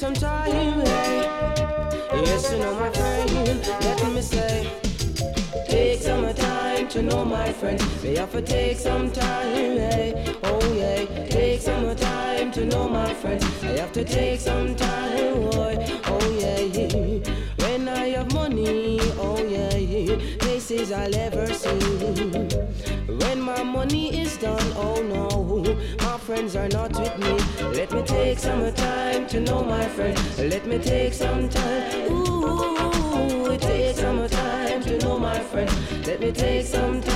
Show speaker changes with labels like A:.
A: some time, hey. Yes, you know my friend, let me say, take some time to know my friend. We have to take some time, hey. Oh yeah, take some time to know my friend. I have to take some time, boy. Oh yeah, when I have money, oh yeah, places I'll ever see. When my money is done, oh no, my friends are not with me. Let me take some time to know my friend. Let me take some time. Ooh, it takes some time to know my friend. Let me take some time.